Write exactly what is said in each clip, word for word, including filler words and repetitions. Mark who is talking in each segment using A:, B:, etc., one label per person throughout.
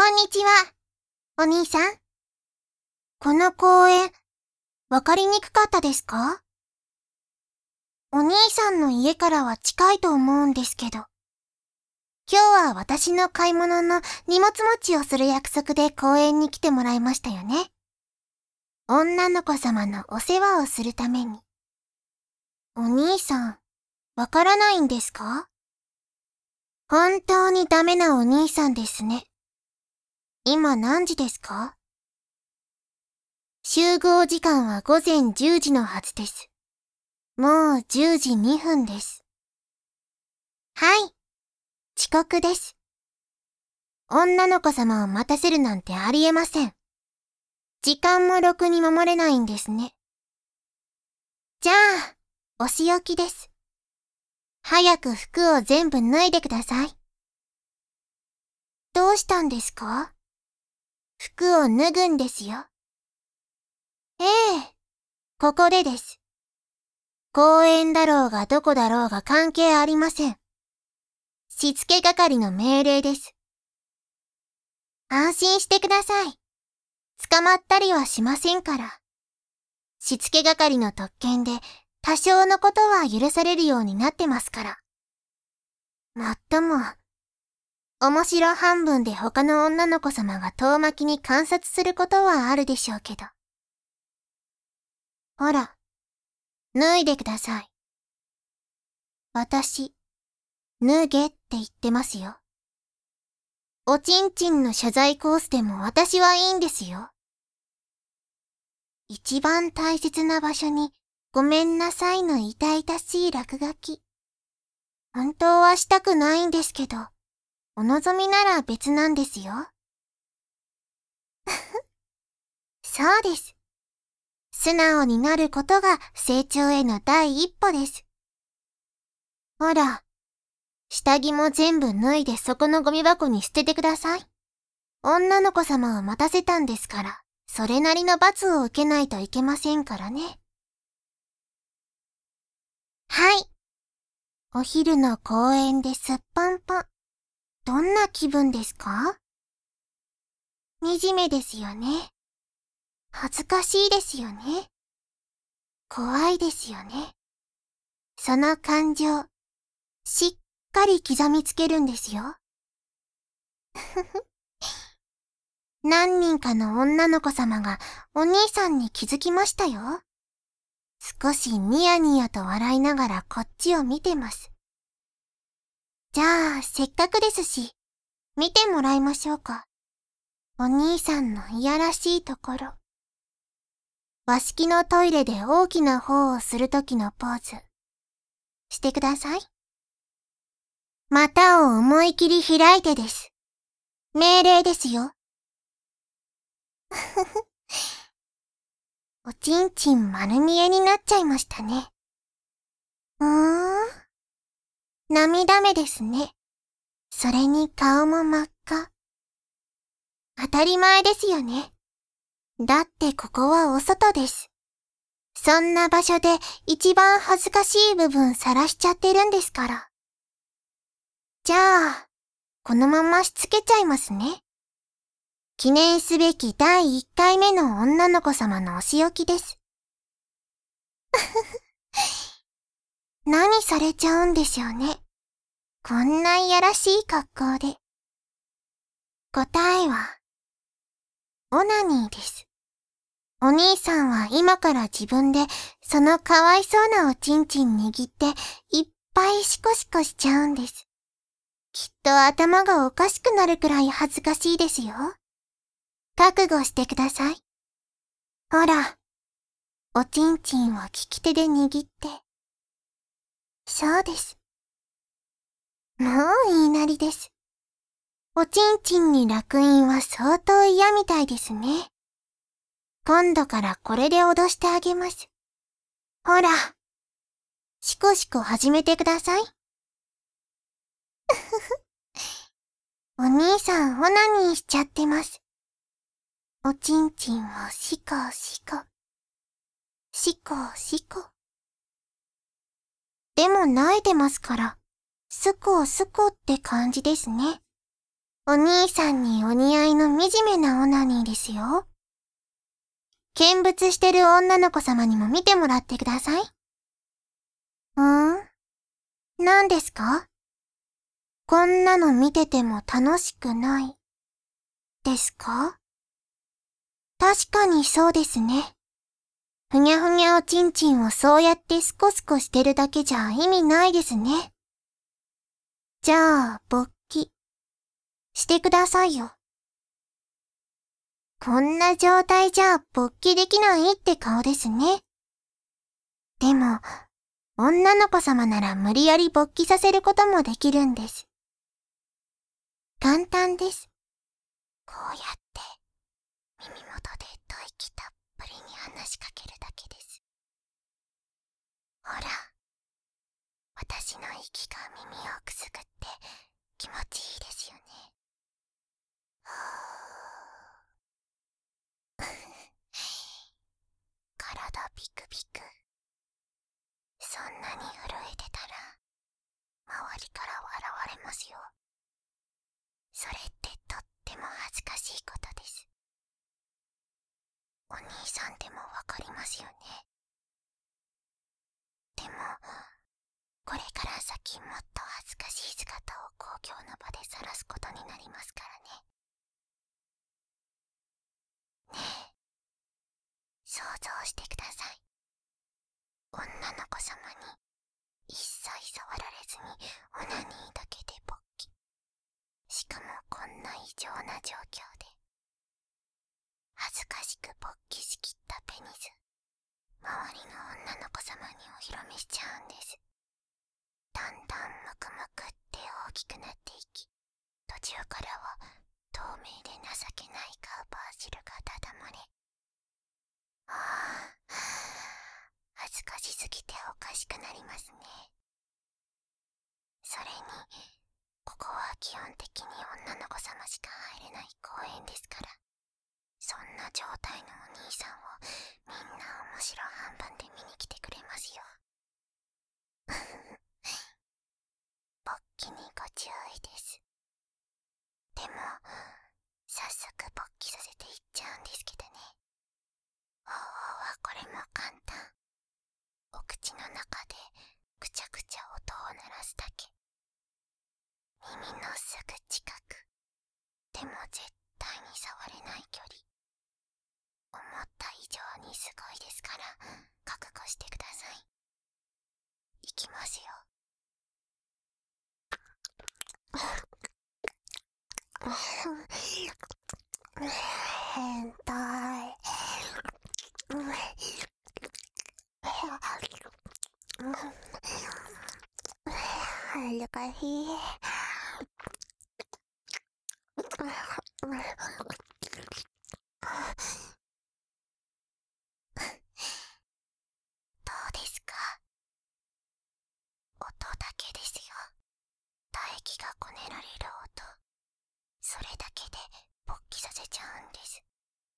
A: こんにちは、お兄さん。この公園、わかりにくかったですか？お兄さんの家からは近いと思うんですけど。今日は私の買い物の荷物持ちをする約束で公園に来てもらいましたよね。女の子様のお世話をするために。お兄さん、わからないんですか？本当にダメなお兄さんですね。今何時ですか？集合時間はごぜんじゅうじのはずです。もうじゅうじにふんです。はい。遅刻です。女の子様を待たせるなんてありえません。時間もろくに守れないんですね。じゃあ、お仕置きです。早く服を全部脱いでください。どうしたんですか？服を脱ぐんですよ。ええ、ここでです。公園だろうがどこだろうが関係ありません。しつけ係の命令です。安心してください。捕まったりはしませんから。しつけ係の特権で多少のことは許されるようになってますから。もっとも、面白半分で他の女の子様が遠巻きに観察することはあるでしょうけど。ほら、脱いでください。私、脱げって言ってますよ。おちんちんの謝罪コースでも私はいいんですよ。一番大切な場所にごめんなさいの痛々しい落書き。本当はしたくないんですけど、お望みなら別なんですよ。そうです。素直になることが成長への第一歩です。ほら、下着も全部脱いでそこのゴミ箱に捨ててください。女の子様を待たせたんですから、それなりの罰を受けないといけませんからね。はい。お昼の公園ですっぱんぱん。どんな気分ですか？惨めですよね。恥ずかしいですよね。怖いですよね。その感情、しっかり刻みつけるんですよ。ふふ。何人かの女の子様がお兄さんに気づきましたよ。少しニヤニヤと笑いながらこっちを見てます。じゃあ、せっかくですし、見てもらいましょうか。お兄さんのいやらしいところ。和式のトイレで大きな方をするときのポーズ。してください。股を思い切り開いてです。命令ですよ。ふふ。おちんちん丸見えになっちゃいましたね。うーん。涙目ですね。それに顔も真っ赤。当たり前ですよね。だってここはお外です。そんな場所で一番恥ずかしい部分晒しちゃってるんですから。じゃあ、このまましつけちゃいますね。記念すべきだいいっかいめの女の子様のお仕置きです。何されちゃうんでしょうね。こんないやらしい格好で。答えは、オナニーです。お兄さんは今から自分でそのかわいそうなおちんちん握っていっぱいシコシコしちゃうんです。きっと頭がおかしくなるくらい恥ずかしいですよ。覚悟してください。ほら、おちんちんを利き手で握って。そうです。もう言いなりです。おちんちんに烙印は相当嫌みたいですね。今度からこれで脅してあげます。ほら、シコシコ始めてください。お兄さんオナニーしちゃってます。おちんちんをシコシコ。シコシコ。でも慣れてますから、スコスコって感じですね。 お兄さんにお似合いの惨めなオナニーですよ。見物してる女の子様にも見てもらってください。ん？何ですか？こんなの見てても楽しくない。ですか？確かにそうですね。ふにゃふにゃおちんちんをそうやってスコスコしてるだけじゃ意味ないですね。じゃあ、勃起。してくださいよ。こんな状態じゃ勃起できないって顔ですね。でも、女の子様なら無理やり勃起させることもできるんです。簡単です。こうやって耳元で吐息たっぷりに話しかけるだけです。ほら、私の息が耳をくすぐって気持ちいいですよね。体ビクビク。そんなに震えてたら周りから笑われますよ。それってとっても恥ずかしいことです。お兄さんでもわかりますよね。でも、これから先もっと恥ずかしい姿を公共の場で晒すことになりますからね。ねえ、想像してください。女の子様に一切触られずにオナニーだけで勃起。しかもこんな異常な状況で。恥ずかしく勃起しきったペニス。周りの女の子様にお披露目しちゃうんです。だんだんムクムクって大きくなっていき、途中からは透明で情けないカウパー汁がただ漏れ。ああ、恥ずかしすぎておかしくなりますね。それに、ここは基本的に女の子様しか入れない公園ですから、そんな状態のお兄さんをみんな面白半分で見に来てくれますよ。勃起にご注意です。でも、早速勃起させていっちゃうんですけどね。方法はこれも簡単。お口の中でくちゃくちゃ音を鳴らすだけ。耳のすぐ近く。でも絶対に触れない距離。思った以上にすごいですから覚悟してください。いきますよ。変態。恥ずかしい。どうですか？音だけですよ。唾液がこねられる音。それだけで勃起させちゃうんです。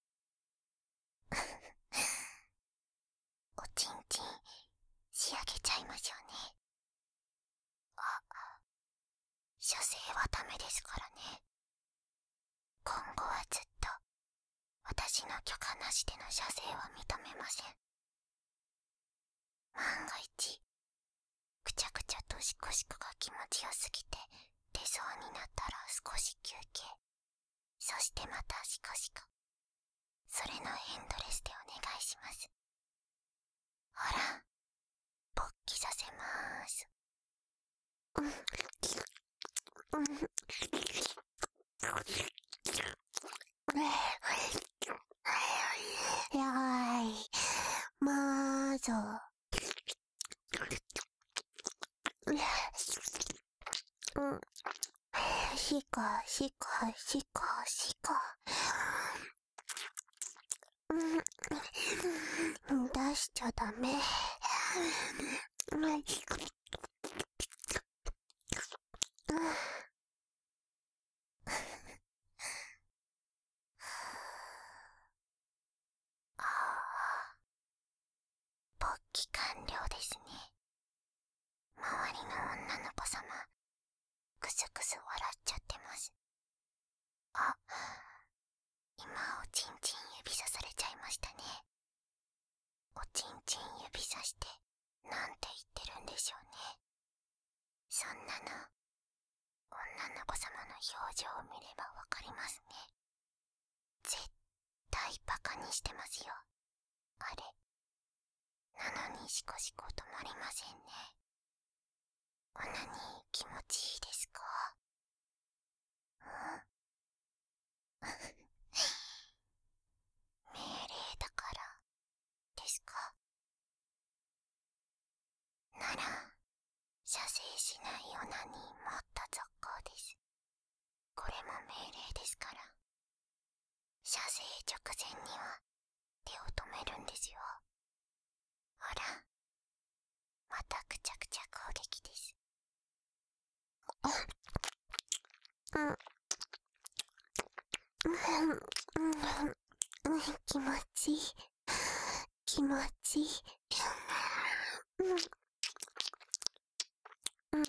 A: おちんちん仕上げちゃいましょうね。あ、射精はダメですからね。今後はずっと私の許可なしでの射精は認めません。万が一くちゃくちゃとシコシコが気持ちよすぎて出そうになったら少し休憩、そしてまたシコシコ。それのエンドレスでお願いします。ほら、勃起させまーす。やーい、まーぞ。しかしかしかしか。出しちゃダメ。勃起完了ですね。周りの女の子様、クスクス笑っちゃってます。 あ、今おちんちん指さされちゃいましたね。おちんちん指さしてなんて言ってるんでしょうね。そんなの女の子様の表情を見ればわかりますね。絶対バカにしてますよ、あれ。なのにシコシコ止まりませんね。オナニー気持ちいいですか？ん命令だからですか？なら射精しないオナニーもっと続行です。これも命令ですから。射精直前には手を止めるんですよ。ほら、またくちゃくちゃ攻撃です。うん、うん、気持ちいい、気持ちいい。うん、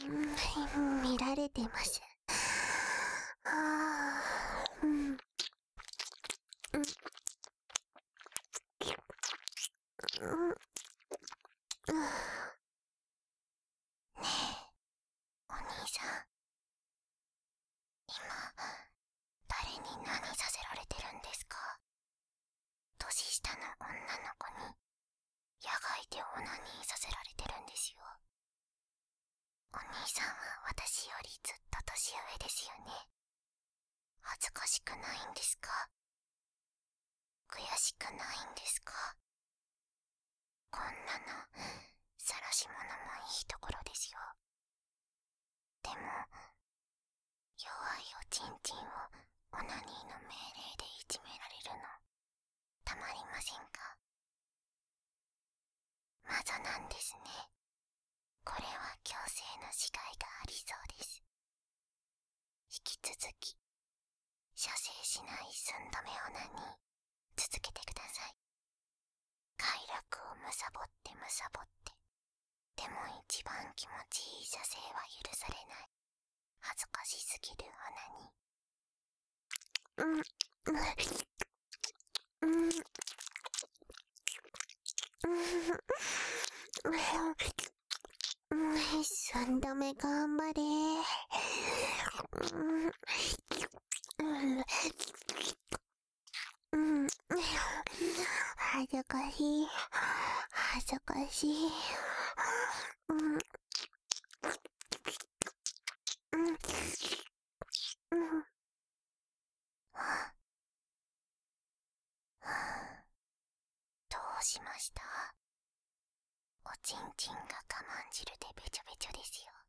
A: 見られてます。はぁ、うん、うん、うん、ねえ、お兄さん。今、誰に何させられてるんですか？年下の女の子に、野外でオナニーさせられてるんですよ。お兄さんは私よりずっと年上ですよね。恥ずかしくないんですか？悔しくないんですか？こんなの、晒し者もいいところですよ。でも、弱いおちんちんをオナニーの命令でいじめられるの、たまりませんか？まだなんですね。これは強制のしがいがありそうです。引き続き、射精しない寸止めオナニー、続けてください。快楽をむさぼってむさぼって、でも一番気持ちいい射精は許されない。恥ずかしすぎるオナニー。うん、うん、うん、うん、三度目頑張れ。うん、うん、うん、恥ずかしい、恥ずかしい。うん、うん、うん。どうしました？おちんちんが我慢汁でべちょべちょですよ。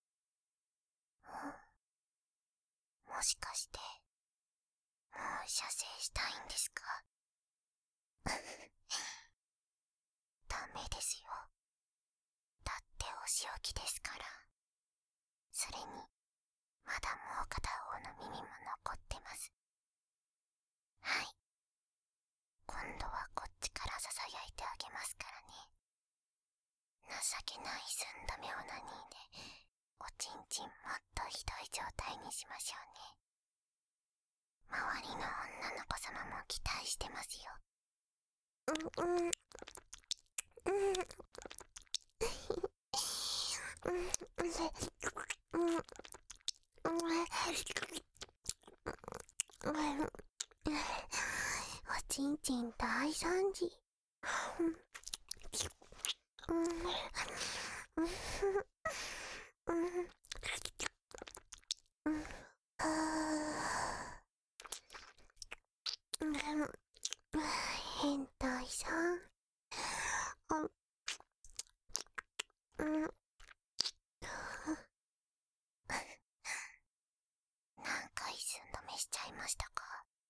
A: もしかして、もう射精したいんですか？ダメですよ。だってお仕置きですから。それに、まだもう片方の耳も残ってます。はい。今度はこっちから囁いてあげますからね。情けない寸止めオナニーで、おちんちんもっとひどい状態にしましょうね。周りの女の子様も期待してますよ。うん、うん、うん、うん、うん、おちんちん大惨事。うん、うん、うん、うん、うん、変態さん。うん、何回寸止めしちゃいましたか？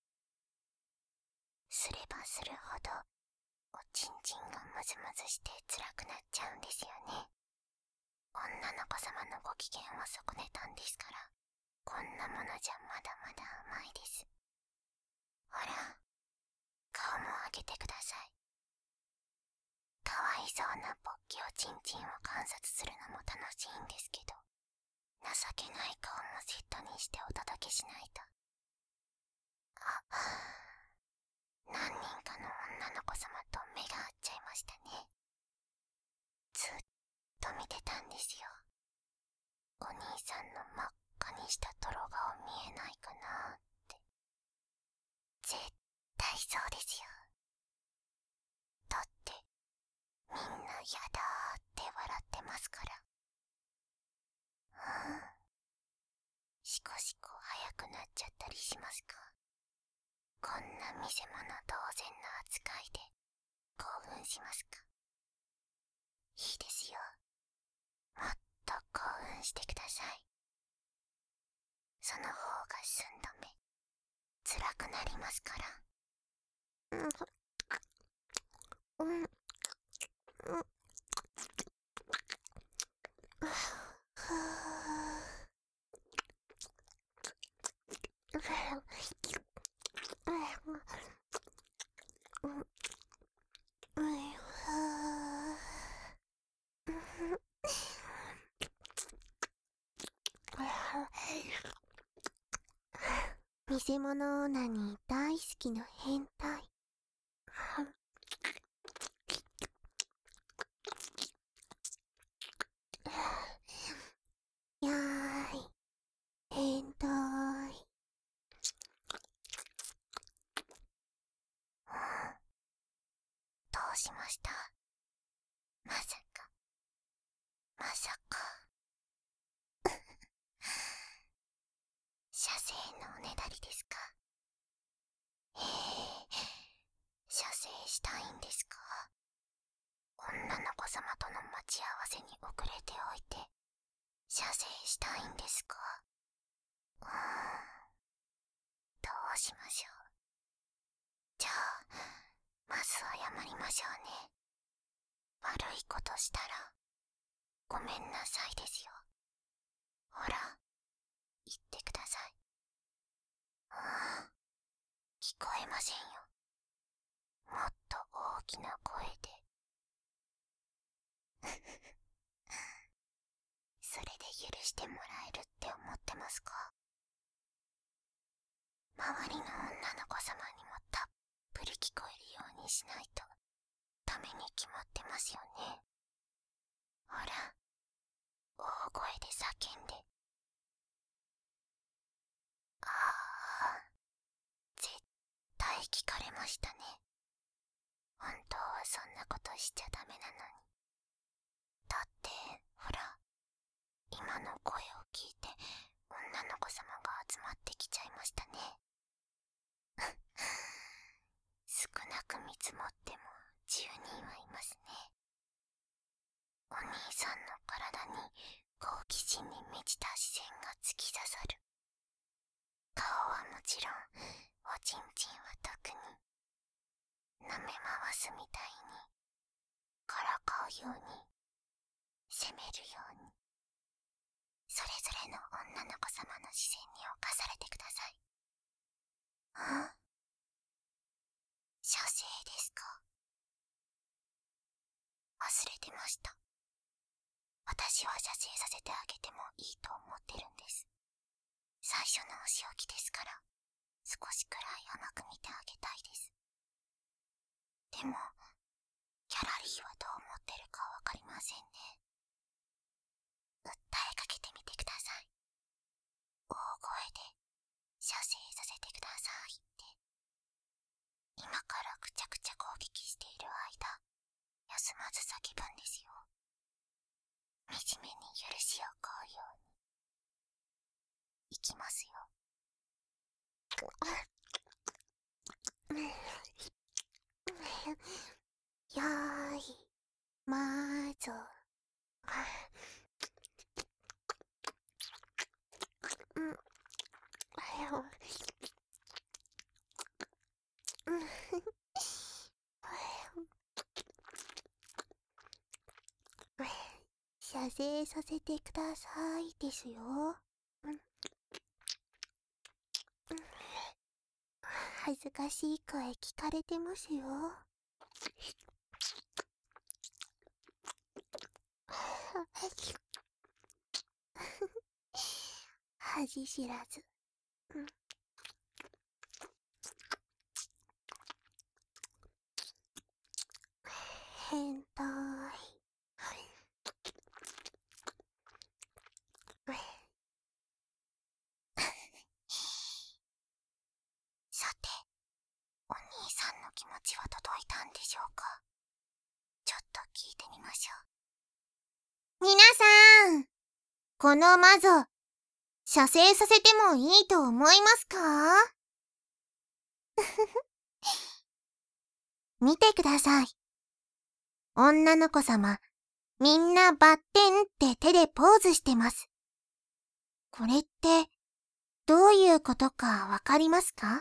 A: すればするほど、おちんちんがムズムズして辛くなっちゃうんですよね。女の子様のご機嫌を損ねたんですから、こんなものじゃまだまだ甘いです。ほら、顔も上げてください。かわいそうなポッキおちんちんを観察するのも楽しいんですけど、情けない顔もセットにしてお届けしないと。 何人かの女の子様と目が合っちゃいましたね。ずっと見てたんですよ。お兄さんの真っ赤にした泥顔見えないかなって。絶対そうですよ。だってみんなやだーって笑ってますから。うん。しこしこ早くなっちゃったりしますか？こんな見せ物同然な扱いで興奮しますか？いいですよ。もっと興奮してください。その方が寸止め辛くなりますから。うん、うん、うん、見せ物オナニー大好きの変態。やーい、変態。どうしました？まさか、まさか。射精のおねだりですか？ええー、射精したいんですか？女の子様との待ち合わせに遅れておいて、射精したいんですか？うーん、どうしましょう。じゃあ、まず謝りましょうね。悪いことしたら、ごめんなさいですよ。ほら、言ってください。うーん、聞こえませんよ。もっと大きな声で。それで許してもらえるって思ってますか？周りの女の子様にもたっぷり聞こえるようにしないとダメに決まってますよね。ほら、大声で叫んで。ああ、絶対聞かれましたね。本当はそんなことしちゃダメなのに。だって、ほら、今の声を聞いて女の子様が集まってきちゃいましたね。少なく見積もってもじゅうにんはいますね。お兄さんの体に好奇心に満ちた視線が突き刺さる。顔はもちろん、おちんちんは特に。舐め回すみたいに、からかうように、責めるように、それぞれの女の子様の視線に侵されてください。ん？射精ですか？忘れてました。私は射精させてあげてもいいと思ってるんです。最初のお仕置きですから、少しくらい甘く見てあげたいです。でも、ギャラリーはどう思ってるかわかりませんね。訴えかけてみてください。大声で、射精させてくださいって。今からくちゃくちゃ攻撃している間、休まず叫ぶんですよ。惨めに許しを請うように。いきますよ。よーい、まーぞ。射精させてくださいですよ。恥ずかしい声聞かれてますよ。恥知らず。 さて、お兄さんの気持ちは届いたんでしょうか。ちょっと聞いてみましょう。皆さん、この魔女、射精させてもいいと思いますか？見てください。女の子様、みんなバッテンって手でポーズしてます。これって、どういうことかわかりますか？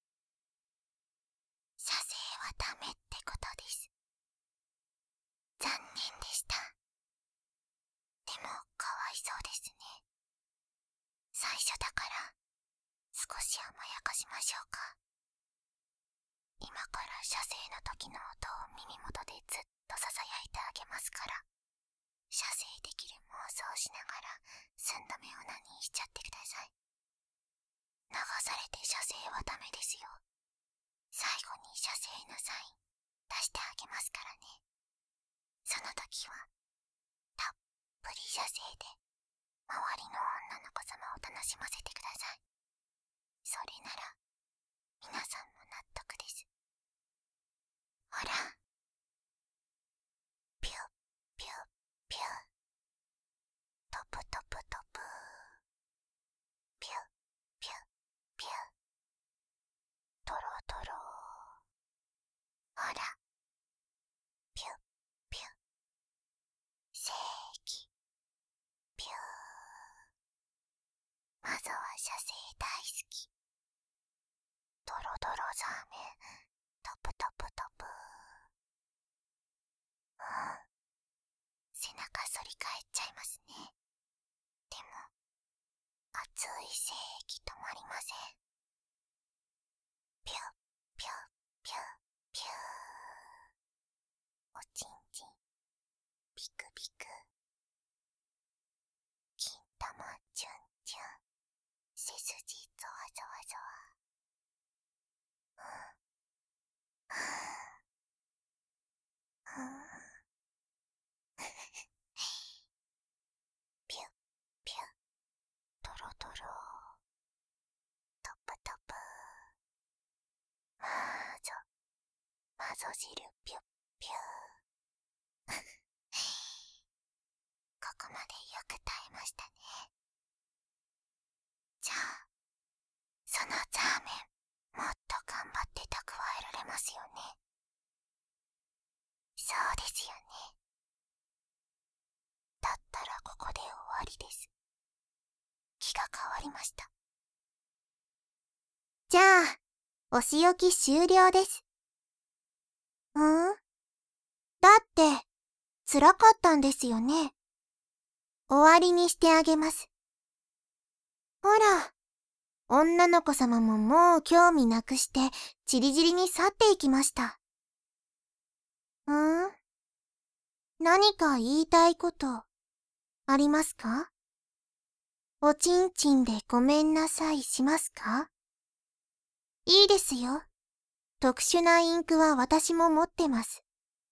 A: 射精はダメってことです。残念でした。でも、かわいそうですね。最初だから、少し甘やかしましょうか。今から射精の時の音を耳元でずっと囁いてあげますから、射精できる妄想しながら寸止めオナニーしちゃってください。流されて射精はダメですよ。最後に射精のサイン出してあげますからね。その時はたっぷり射精で周りの女の子様を楽しませてください。それなら皆さんも納得です。ほら、ピュッピュッピュッ、トプトプトプ、ピュッピュッピュッ、トロトロ、ほら、ピュッピュッ、正義、ピュー。魔女は射精大好き。ドロドロザーメン、トプトプトプ。うん、背中反り返っちゃいますね。でも、熱い精液止まりません。ピュッピュッピュッピュー。おちんちん、ピクピク。金玉チュンチュン、背筋ゾワゾワゾワ。ピュッピュッ、トロトロ、トプトプ。魔女、魔女汁ピュッピュー。ここまでよく耐えましたね。じゃあ、そのザーメン、もっと頑張って蓄えられますよね。そうですよね。だったらここで終わりです。気が変わりました。じゃあ、お仕置き終了です。ん？だって、辛かったんですよね。終わりにしてあげます。ほら、女の子様ももう興味なくして、ちりぢりに去っていきました。ん？何か言いたいこと、ありますか？おちんちんでごめんなさいしますか？いいですよ。特殊なインクは私も持ってます。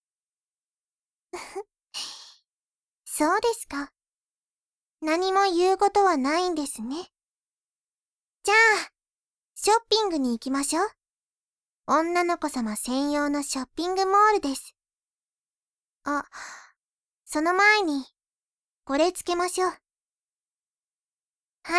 A: そうですか。何も言うことはないんですね。じゃあ、ショッピングに行きましょう。女の子様専用のショッピングモールです。あ、その前に、これつけましょう。はい。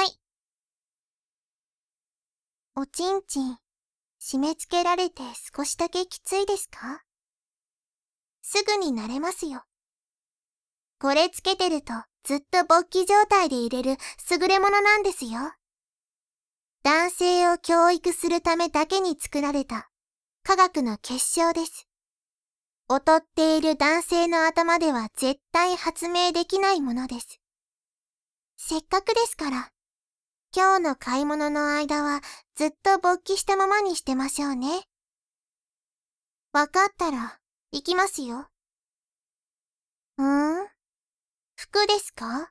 A: おちんちん、締め付けられて少しだけきついですか？すぐに慣れますよ。これつけてるとずっと勃起状態でいれる優れものなんですよ。男性を教育するためだけに作られた科学の結晶です。劣っている男性の頭では絶対発明できないものです。せっかくですから、今日の買い物の間はずっと勃起したままにしてましょうね。わかったら、行きますよ。んー？服ですか？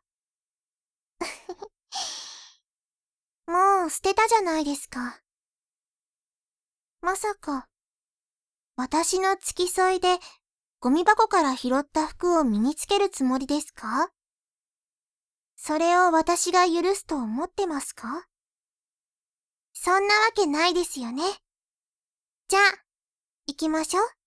A: もう捨てたじゃないですか。まさか、私の付き添いでゴミ箱から拾った服を身につけるつもりですか？それを私が許すと思ってますか？そんなわけないですよね。 じゃあ、行きましょう。